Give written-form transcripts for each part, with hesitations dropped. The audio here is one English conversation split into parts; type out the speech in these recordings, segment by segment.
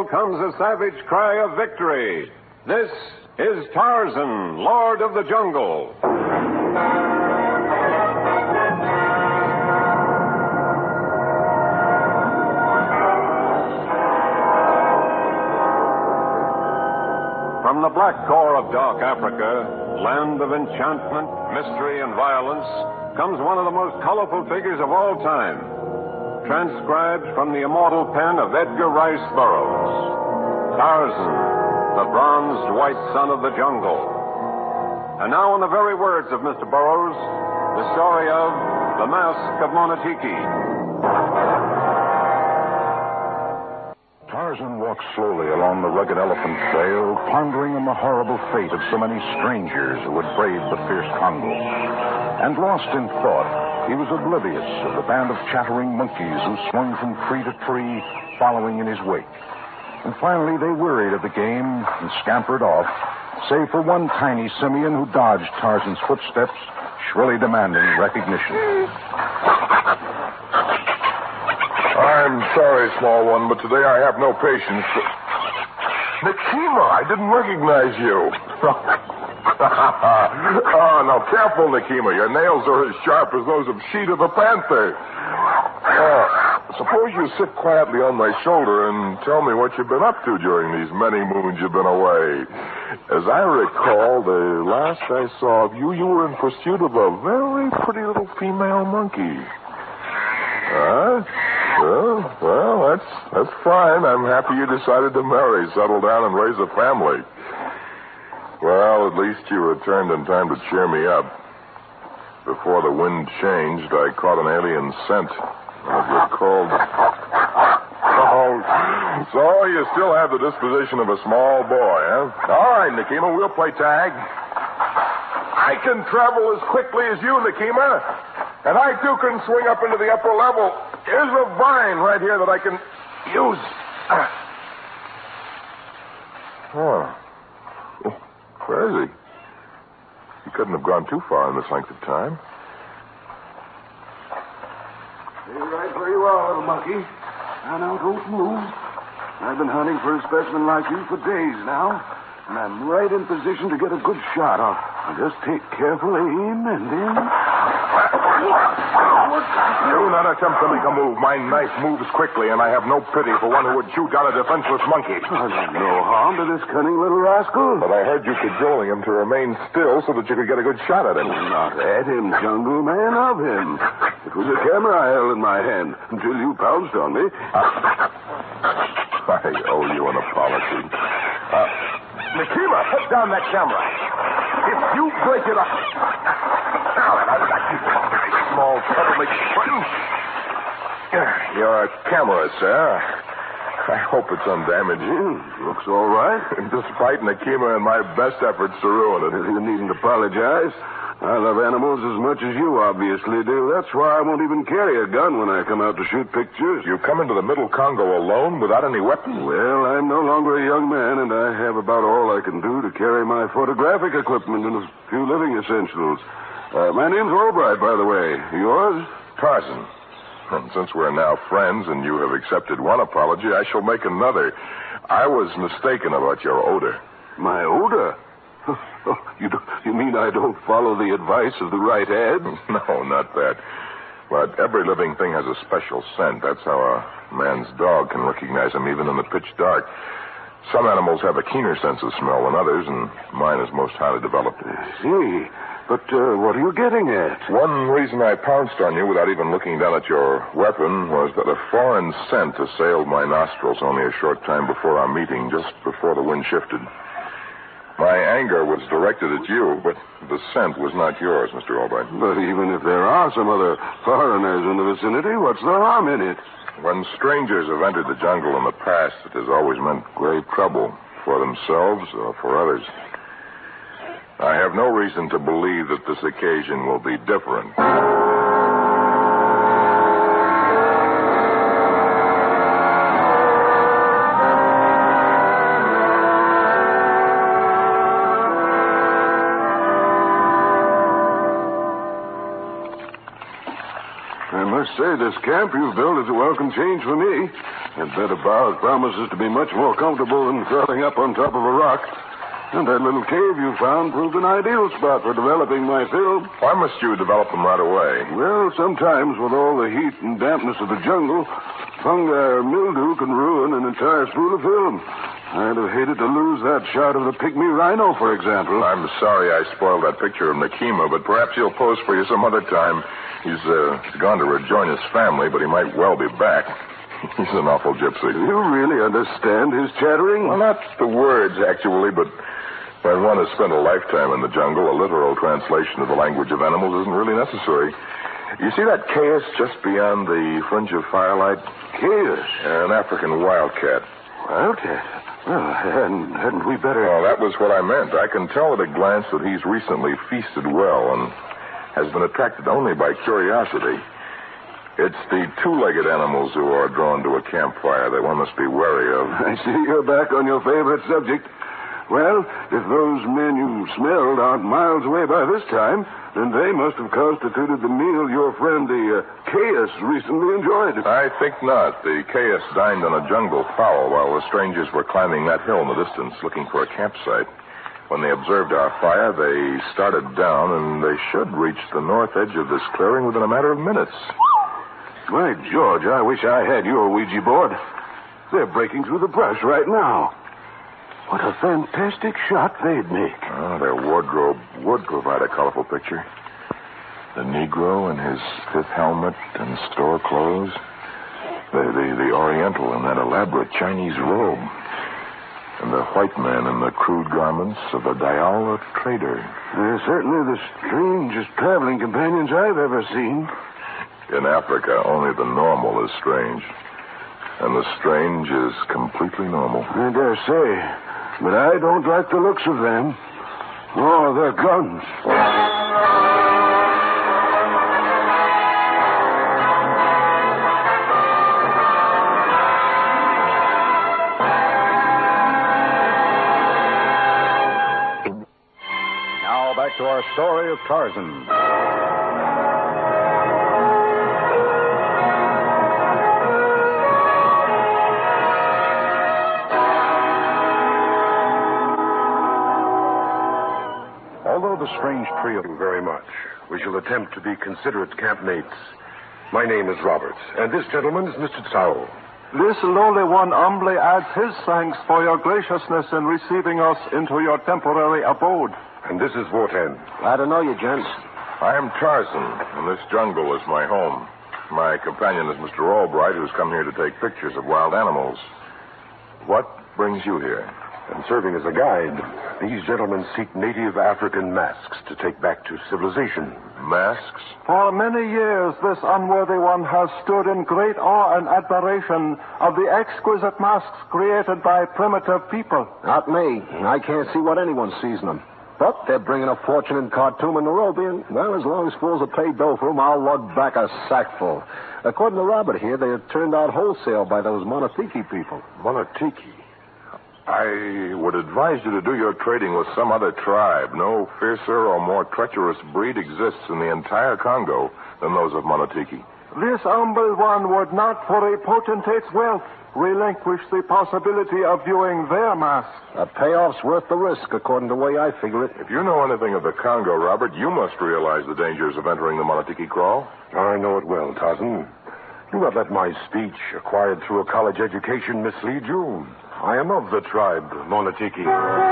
comes a savage cry of victory. This is Tarzan, Lord of the Jungle. From the black core of dark Africa, land of enchantment, mystery, and violence, comes one of the most colorful figures of all time, transcribed from the immortal pen of Edgar Rice Burroughs. Tarzan, the bronzed white son of the jungle. And now, in the very words of Mr. Burroughs, the story of The Mask of Monotiki. Tarzan walked slowly along the rugged elephant trail, pondering on the horrible fate of so many strangers who had braved the fierce Congo. And lost in thought, he was oblivious of the band of chattering monkeys who swung from tree to tree, following in his wake. And finally, they wearied of the game and scampered off, save for one tiny simian who dodged Tarzan's footsteps, shrilly demanding recognition. I'm sorry, small one, but today I have no patience. Nekima, I didn't recognize you. Oh, no, careful, Nekima. Your nails are as sharp as those of Sheeta the panther. Suppose you sit quietly on my shoulder and tell me what you've been up to during these many moons you've been away. As I recall, the last I saw of you, you were in pursuit of a very pretty little female monkey. Well, that's fine. I'm happy you decided to marry, settle down, and raise a family. Well, at least you returned in time to cheer me up. Before the wind changed, I caught an alien scent. One of your cold... Oh, so you still have the disposition of a small boy, huh? All right, Nekima, we'll play tag. I can travel as quickly as you, Nekima. And I, too, can swing up into the upper level. Here's a vine right here that I can use. Where is he? He couldn't have gone too far in this length of time. Stay right where you are, little monkey. Now, don't move. I've been hunting for a specimen like you for days now, and I'm right in position to get a good shot off. I'll just take careful aim, and then... Do not attempt to make a move. My knife moves quickly, and I have no pity for one who would shoot down a defenseless monkey. No harm to this cunning little rascal. But I heard you cajoling him to remain still so that you could get a good shot at him. Not at him, jungle man, of him. It was a camera I held in my hand until you pounced on me. I owe you an apology. Nekima, put down that camera. If you break it up... Now, I've got you. Small troublemaker. Your camera, sir. I hope it's undamaged. Looks all right. Despite Nekima and my best efforts to ruin it. You needn't apologize. I love animals as much as you obviously do. That's why I won't even carry a gun when I come out to shoot pictures. You come into the middle Congo alone without any weapons? Well, I'm no longer a young man, and I have about all I can do to carry my photographic equipment and a few living essentials. My name's Albright, by the way. Yours? Tarzan. And since we're now friends and you have accepted one apology, I shall make another. I was mistaken about your odor. My odor? You mean I don't follow the advice of the right head? No, not that. But every living thing has a special scent. That's how a man's dog can recognize him even in the pitch dark. Some animals have a keener sense of smell than others, and mine is most highly developed. I see. But what are you getting at? One reason I pounced on you without even looking down at your weapon was that a foreign scent assailed my nostrils only a short time before our meeting, just before the wind shifted. My anger was directed at you, but the scent was not yours, Mr. Albright. But even if there are some other foreigners in the vicinity, what's the harm in it? When strangers have entered the jungle in the past, it has always meant great trouble for themselves or for others. I have no reason to believe that this occasion will be different. I must must say, this camp you've built is a welcome change for me. That bed of boughs promises to be much more comfortable than curling up on top of a rock. And that little cave you found proved an ideal spot for developing my film. Why must you develop them right away? Well, sometimes with all the heat and dampness of the jungle, fungi or mildew can ruin an entire spool of film. I'd have hated to lose that shot of the pygmy rhino, for example. I'm sorry I spoiled that picture of Nakima, but perhaps he'll pose for you some other time. He's gone to rejoin his family, but he might well be back. He's an awful gypsy. Do you really understand his chattering? Well, not the words, actually, but when one has spent a lifetime in the jungle, a literal translation of the language of animals isn't really necessary. You see that chaos just beyond the fringe of firelight? Chaos? An African wildcat. Wildcat? Well, hadn't we better... Well, that was what I meant. I can tell at a glance that he's recently feasted well and has been attracted only by curiosity. It's the two-legged animals who are drawn to a campfire that one must be wary of. I see you're back on your favorite subject. Well, if those men you smelled aren't miles away by this time, then they must have constituted the meal your friend, the Caius, recently enjoyed. I think not. The Caius dined on a jungle fowl while the strangers were climbing that hill in the distance looking for a campsite. When they observed our fire, they started down, and they should reach the north edge of this clearing within a matter of minutes. My George, I wish I had your Ouija board. They're breaking through the brush right now. What a fantastic shot they'd make. Oh, their wardrobe would provide a colorful picture. The Negro in his fifth helmet and store clothes. The Oriental in that elaborate Chinese robe. And the white man in the crude garments of a Dayala trader. They're certainly the strangest traveling companions I've ever seen. In Africa, only the normal is strange. And the strange is completely normal. I dare say. But I don't like the looks of them. Or their guns. Now back to our story of Tarzan. The strange trio very much. We shall attempt to be considerate campmates. My name is Roberts, and this gentleman is Mr. Tsao. This lowly one humbly adds his thanks for your graciousness in receiving us into your temporary abode. And this is Wotan. Glad to know you, gents. I am Tarzan, and this jungle is my home. My companion is Mr. Albright, who's come here to take pictures of wild animals. What brings you here? And serving as a guide, these gentlemen seek native African masks to take back to civilization. Masks? For many years, this unworthy one has stood in great awe and admiration of the exquisite masks created by primitive people. Not me. I can't see what anyone sees in them. But they're bringing a fortune in Khartoum and Nairobi, and, well, as long as fools are paid dough for them, I'll lug back a sackful. According to Robert here, they're turned out wholesale by those Monotiki people. Monotiki? I would advise you to do your trading with some other tribe. No fiercer or more treacherous breed exists in the entire Congo than those of Monotiki. This humble one would not, for a potentate's wealth, relinquish the possibility of viewing their masks. A payoff's worth the risk, according to the way I figure it. If you know anything of the Congo, Robert, you must realize the dangers of entering the Monotiki kraal. I know it well, Tarzan. Do not let my speech, acquired through a college education, mislead you. I am of the tribe, Monotiki.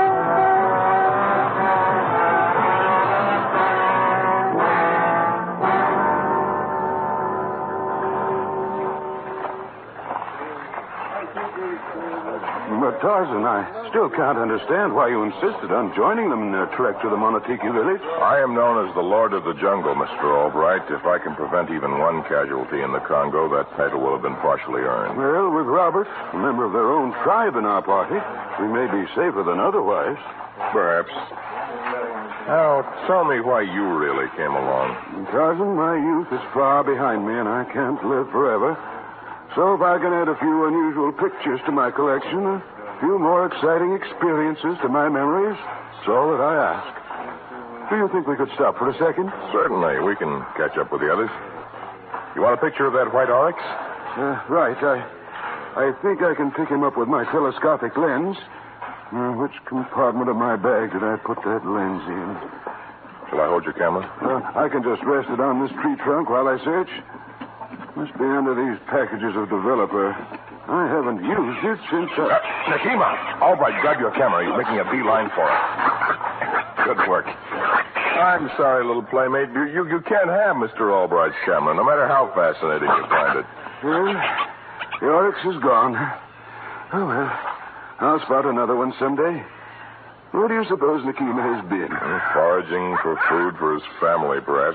But, Tarzan, I still can't understand why you insisted on joining them in their trek to the Monotiki village. I am known as the Lord of the Jungle, Mr. Albright. If I can prevent even one casualty in the Congo, that title will have been partially earned. Well, with Robert, a member of their own tribe in our party, we may be safer than otherwise. Perhaps. Now, tell me why you really came along. Tarzan, my youth is far behind me, and I can't live forever. So if I can add a few unusual pictures to my collection, a few more exciting experiences to my memories, that's all that I ask. Do you think we could stop for a second? Certainly. We can catch up with the others. You want a picture of that white oryx? Right. I think I can pick him up with my telescopic lens. Which compartment of my bag did I put that lens in? Shall I hold your camera? I can just rest it on this tree trunk while I search. Must be under these packages of developer. I haven't used it since Nakima! Albright, grab your camera. He's making a beeline for it. Good work. I'm sorry, little playmate. You can't have Mr. Albright's camera, no matter how fascinating you find it. Well, the oryx is gone. Oh, well. I'll spot another one someday. Where do you suppose Nakima has been? Foraging for food for his family, perhaps.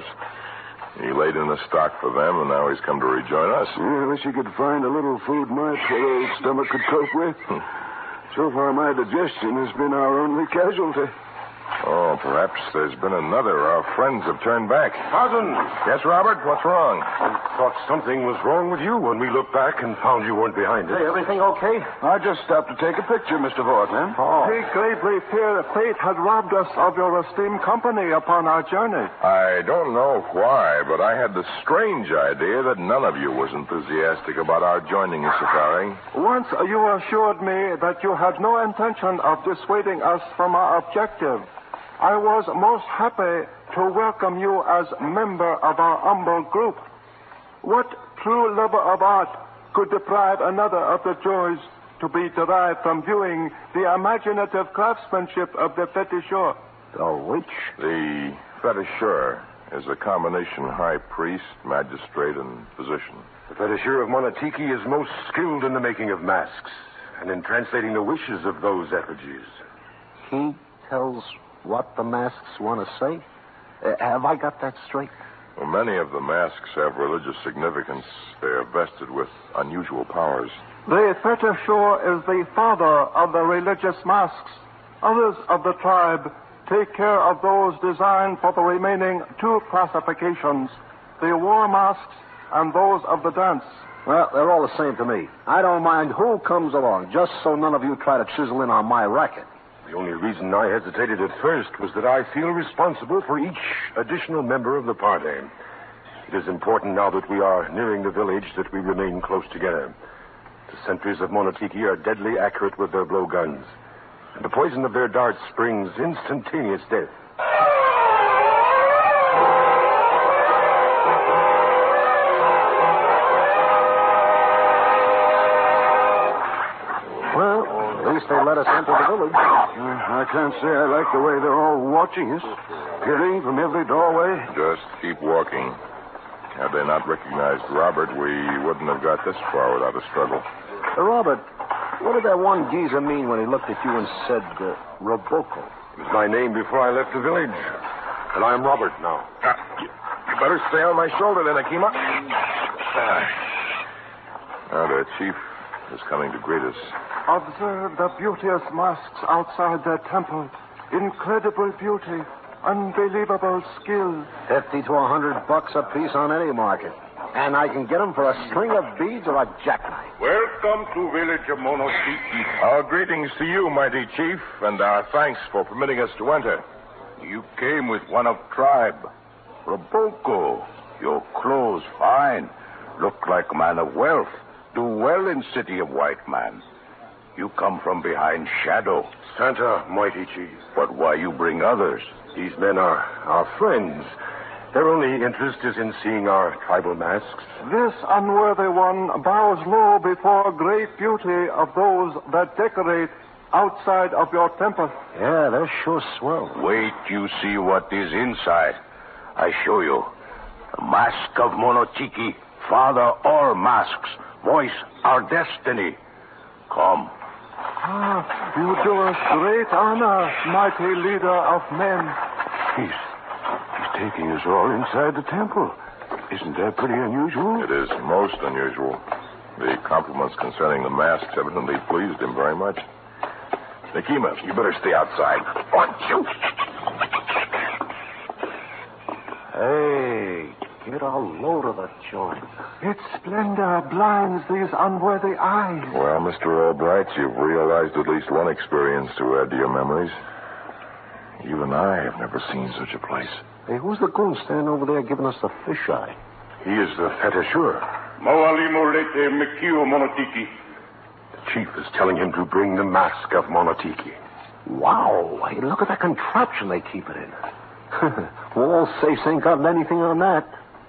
He laid in a stock for them, and now he's come to rejoin us. I wish he could find a little food my poor old stomach could cope with. So far, my digestion has been our only casualty. Oh, perhaps there's been another. Our friends have turned back. Tarzan! Yes, Robert? What's wrong? I thought something was wrong with you when we looked back and found you weren't behind it. Hey, everything okay? I just stopped to take a picture, Mr. Vortman. We greatly fear fate had robbed us of your esteemed company upon our journey. I don't know why, but I had the strange idea that none of you was enthusiastic about our joining the safari. Once you assured me that you had no intention of dissuading us from our objective. I was most happy to welcome you as member of our humble group. What true lover of art could deprive another of the joys to be derived from viewing the imaginative craftsmanship of the fetisheur? The which? The fetisheur is a combination high priest, magistrate, and physician. The fetisheur of Monotiki is most skilled in the making of masks and in translating the wishes of those effigies. He tells what the masks want to say? Have I got that straight? Well, many of the masks have religious significance. They are vested with unusual powers. The fetisheur is the father of the religious masks. Others of the tribe take care of those designed for the remaining two classifications, the war masks and those of the dance. Well, they're all the same to me. I don't mind who comes along, just so none of you try to chisel in on my racket. The only reason I hesitated at first was that I feel responsible for each additional member of the party. It is important now that we are nearing the village that we remain close together. The sentries of Monotiki are deadly accurate with their blowguns, and the poison of their darts brings instantaneous death. They let us enter the village. I can't say I like the way they're all watching us, peering from every doorway. Just keep walking. Had they not recognized Robert, we wouldn't have got this far without a struggle. Robert, what did that one geezer mean when he looked at you and said, Roboco? It was my name before I left the village, and I am Robert now. You better stay on my shoulder then, Akima. Now, the chief is coming to greet us. Observe the beauteous masks outside their temple. Incredible beauty. Unbelievable skill. $50 to $100 a piece on any market. And I can get them for a string of beads or a jackknife. Welcome to village of Monotiki. Our greetings to you, mighty chief, and our thanks for permitting us to enter. You came with one of tribe. Roboco. Your clothes fine. Look like a man of wealth. Do well in city of white man. You come from behind shadow. Santa, mighty chief. But why you bring others? These men are our friends. Their only interest is in seeing our tribal masks. This unworthy one bows low before great beauty of those that decorate outside of your temple. Yeah, they're sure swell. Wait, you see what is inside. I show you. The mask of Monotiki, father all masks, voice our destiny. Come. You do us great honor, mighty leader of men. He's taking us all inside the temple. Isn't that pretty unusual? It is most unusual. The compliments concerning the masks evidently pleased him very much. Nakima, you better stay outside. Want you? Hey, get a load of the joint. Its splendor blinds these unworthy eyes. Well, Mr. Albright, you've realized at least one experience to add to your memories. Even I have never seen such a place. Hey, who's the goon standing over there giving us the fisheye? He is the Fetishur. Mawali Mekio Monotiki. The chief is telling him to bring the mask of Monotiki. Wow. Hey, look at that contraption they keep it in. All safes ain't got anything on that.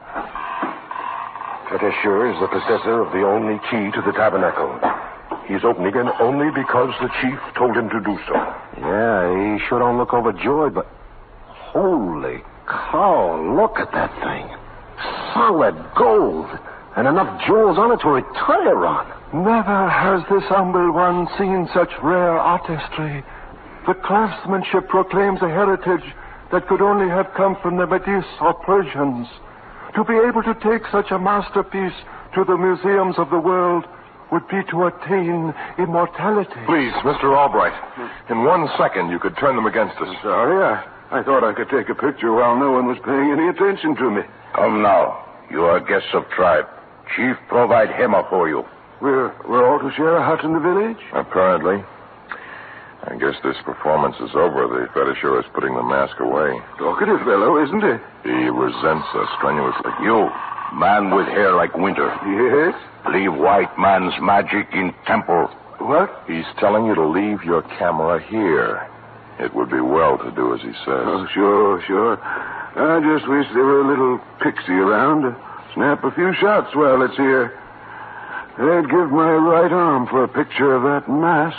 Fetishur is the possessor of the only key to the tabernacle. He's opening it only because the chief told him to do so. Yeah, he sure don't look overjoyed, but... Holy cow, look at that thing. Solid gold. And enough jewels on it to retire on. Never has this humble one seen such rare artistry. The craftsmanship proclaims a heritage that could only have come from the Medes or Persians. To be able to take such a masterpiece to the museums of the world would be to attain immortality. Please, Mr. Albright, in 1 second you could turn them against us. Sorry, I thought I could take a picture while no one was paying any attention to me. Come now. You are guests of tribe. Chief provide hema for you. We're all to share a hut in the village? Apparently. I guess this performance is over. The Fetishur is putting the mask away. Talkative fellow, isn't he? He resents us strenuously. You, man with hair like winter. Yes? Leave white man's magic in temple. What? He's telling you to leave your camera here. It would be well to do as he says. Oh, sure. I just wish there were a little pixie around to snap a few shots while it's here. I'd give my right arm for a picture of that mask.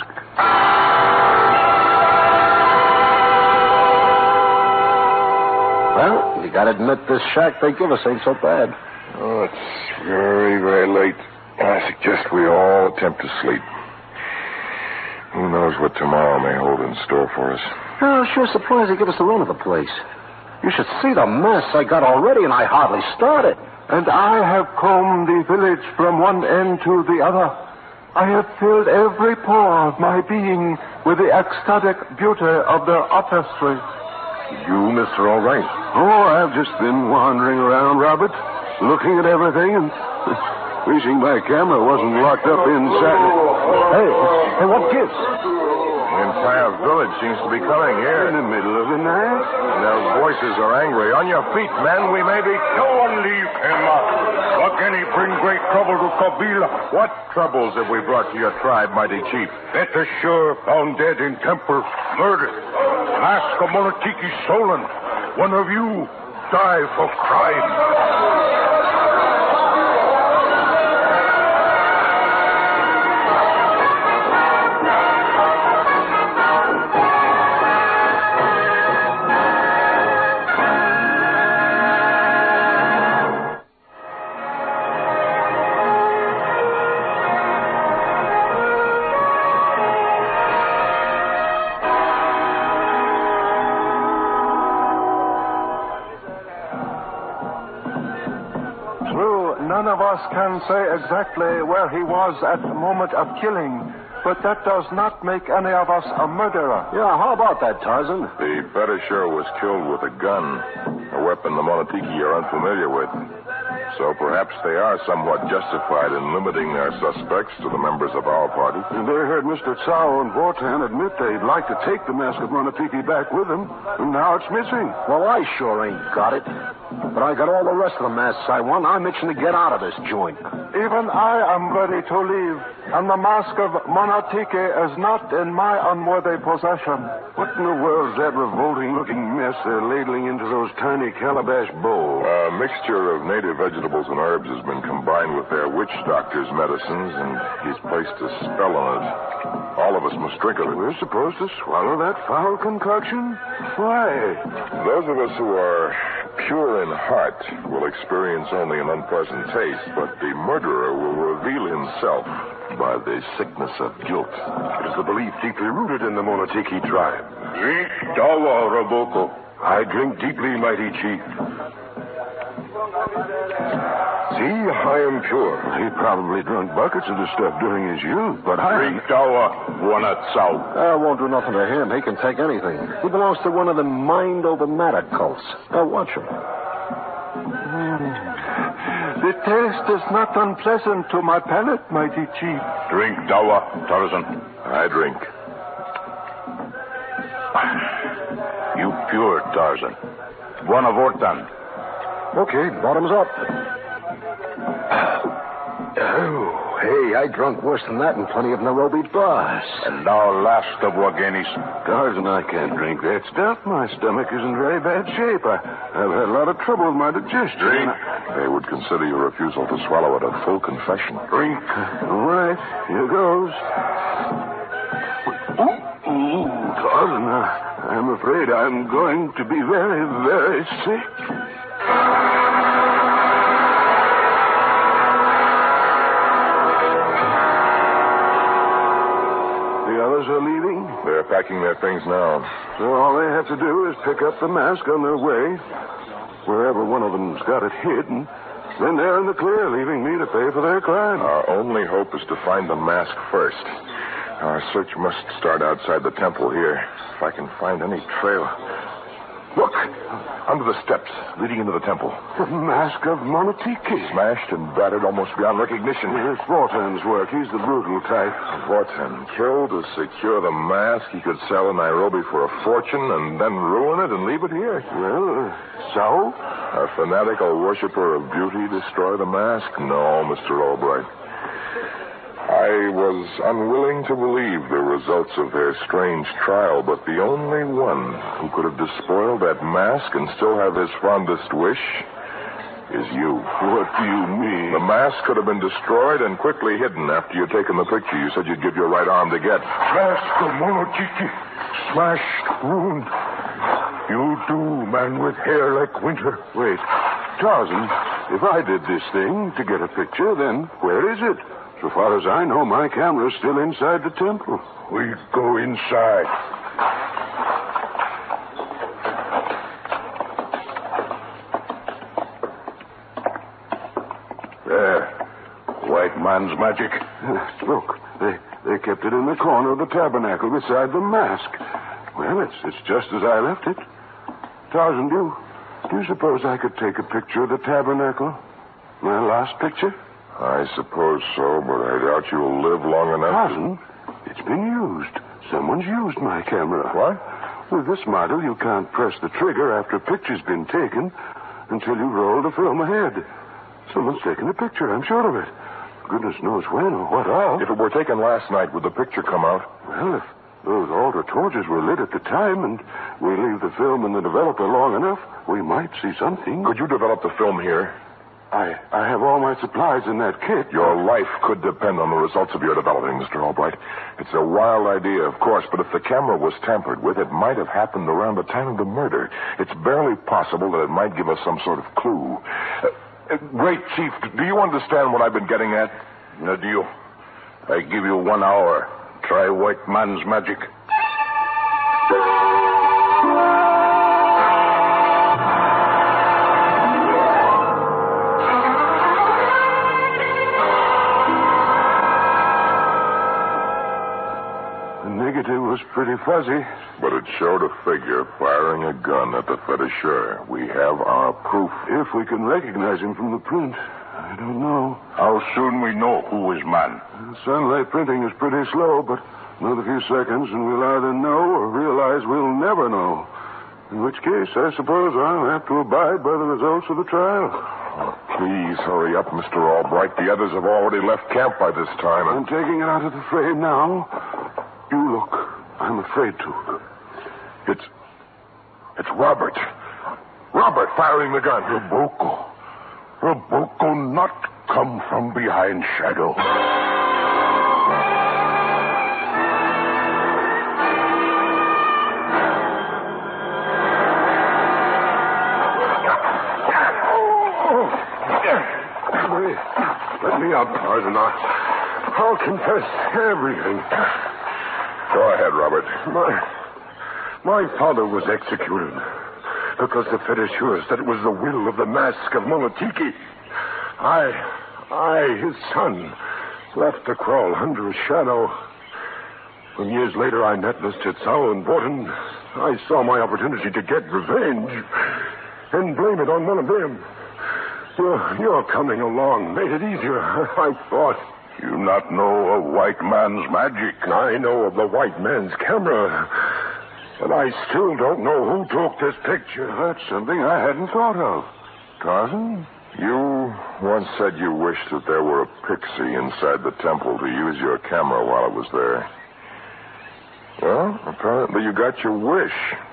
Well, you gotta admit this shack they give us ain't so bad. Oh, it's very, very late. I suggest we all attempt to sleep. Who knows what tomorrow may hold in store for us. Oh, sure surprised they give us the run of the place. You should see the mess I got already, and I hardly started. And I have combed the village from one end to the other. I have filled every pore of my being with the ecstatic beauty of their artistry. You, Mr. Albright? Oh, I've just been wandering around, Robert, looking at everything and wishing my camera wasn't locked up inside. Hey, what gives? The entire village seems to be coming here. In the middle of the night? And their voices are angry. On your feet, men. We may be... No one leave him. Again, he bring great trouble to Kabila. What troubles have we brought to your tribe, mighty chief? Fetishur found dead in temple. Murdered. Mask of Monotiki stolen. One of you die for crime. None of us can say exactly where he was at the moment of killing, but that does not make any of us a murderer. Yeah, how about that, Tarzan? The Fetishur was killed with a gun, a weapon the Monotiki are unfamiliar with. So perhaps they are somewhat justified in limiting their suspects to the members of our party. And they heard Mr. Tsao and Vortan admit they'd like to take the mask of Monotiki back with them, and now it's missing. Well, I sure ain't got it. But I got all the rest of the masks I want. I'm itching to get out of this joint. Even I am ready to leave, and the mask of Monotiki is not in my unworthy possession. What in the world's that revolting-looking mess they're ladling into those tiny calabash bowls? A mixture of native vegetables and herbs has been combined with their witch doctor's medicines, and he's placed a spell on it. All of us must drink of it. We're supposed to swallow that foul concoction? Why? Those of us who are pure in heart will experience only an unpleasant taste, but the murderer will reveal himself by the sickness of guilt. It is the belief deeply rooted in the Monotiki tribe. Drink dawa, Roboko. I drink deeply, mighty chief. See, I am pure. He probably drunk buckets of the stuff during his youth, but Drink dawa, Wanatsau. I won't do nothing to him. He can take anything. He belongs to one of the mind-over-matter cults. Now, watch him. The taste is not unpleasant to my palate, mighty chief. Drink dawa, Tarzan. I drink. You pure, Tarzan. Buona Vortan. Okay, bottoms up. Oh, hey, I drunk worse than that in plenty of Nairobi bars. And now last of Wagenis. Tarzan, I can't drink that stuff. My stomach is in very bad shape. I've had a lot of trouble with my digestion. Drink. They would consider your refusal to swallow it a full confession. Drink. All right, here goes. Tarzan, I'm afraid I'm going to be very, very sick. The others are leaving. They're packing their things now. So all they have to do is pick up the mask on their way, wherever one of them's got it hidden. Then they're in the clear, leaving me to pay for their crime. Our only hope is to find the mask first. Our search must start outside the temple here. If I can find any trail. Look! Under the steps leading into the temple. The mask of Monotiki. Smashed and battered almost beyond recognition. It's Vortan's work. He's the brutal type. Vortan killed to secure the mask he could sell in Nairobi for a fortune and then ruin it and leave it here. Well, so? A fanatical worshiper of beauty destroy the mask? No, Mr. Albright. I was unwilling to believe the results of their strange trial, but the only one who could have despoiled that mask and still have his fondest wish is you. What do you mean? The mask could have been destroyed and quickly hidden after you'd taken the picture you said you'd give your right arm to get. Mask of Monotiki. Smashed wound. You do, man with hair like winter. Wait. Tarzan, if I did this thing to get a picture, then where is it? So far as I know, my camera's still inside the temple. We go inside. There. White man's magic. Look, they kept it in the corner of the tabernacle beside the mask. Well, it's just as I left it. Tarzan, do you suppose I could take a picture of the tabernacle? My last picture? I suppose so, but I doubt you'll live long enough. Tarzan, it's been used. Someone's used my camera. What? With this model, you can't press the trigger after a picture's been taken until you roll the film ahead. Someone's taken a picture, I'm sure of it. Goodness knows when or what of. If it were taken last night, would the picture come out? Well, if those altar torches were lit at the time and we leave the film in the developer long enough, we might see something. Could you develop the film here? I have all my supplies in that kit. Your life could depend on the results of your developing, Mr. Albright. It's a wild idea, of course, but if the camera was tampered with, it might have happened around the time of the murder. It's barely possible that it might give us some sort of clue. Great Chief, do you understand what I've been getting at? No, do you? I give you 1 hour. Try white man's magic. It was pretty fuzzy. But it showed a figure firing a gun at the fetisher. We have our proof. If we can recognize him from the print, I don't know. How soon we know who is man? Sunlight printing is pretty slow, but another few seconds and we'll either know or realize we'll never know. In which case, I suppose I'll have to abide by the results of the trial. Oh, please hurry up, Mr. Albright. The others have already left camp by this time. I'm taking it out of the frame now. You look. I'm afraid to. It's Robert. Robert firing the gun. Raboko not come from behind shadow. Let me up, Tarzan. I'll confess everything. Go ahead, Robert. My father was executed because the fetishers said it was the will of the mask of Monotiki. I, his son, left to crawl under a shadow. When years later I met Mr. Tsao and Vortan, I saw my opportunity to get revenge and blame it on one of them. Your coming along made it easier, I thought. You not know of white man's magic? I know of the white man's camera, but I still don't know who took this picture. That's something I hadn't thought of. Tarzan, You once said you wished that there were a pixie inside the temple to use your camera while it was there. Well, apparently you got your wish.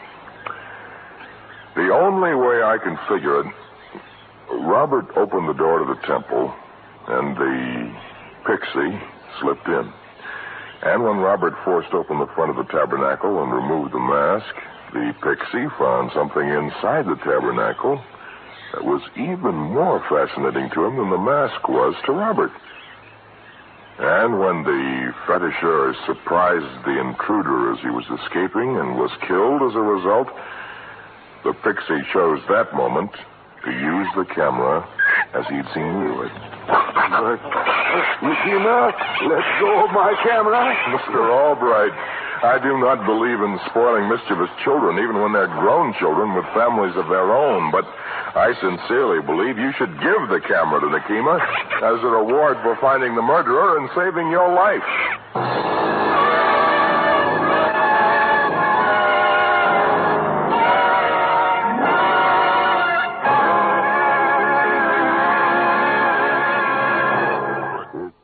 The only way I can figure it, Robert opened the door to the temple, and the pixie slipped in. And when Robert forced open the front of the tabernacle and removed the mask, the pixie found something inside the tabernacle that was even more fascinating to him than the mask was to Robert. And when the fetisheur surprised the intruder as he was escaping and was killed as a result, the pixie chose that moment to use the camera as he'd seen you do it. Yakima, let go of my camera. Mr. Albright, I do not believe in spoiling mischievous children, even when they're grown children with families of their own. But I sincerely believe you should give the camera to Nakima as a reward for finding the murderer and saving your life.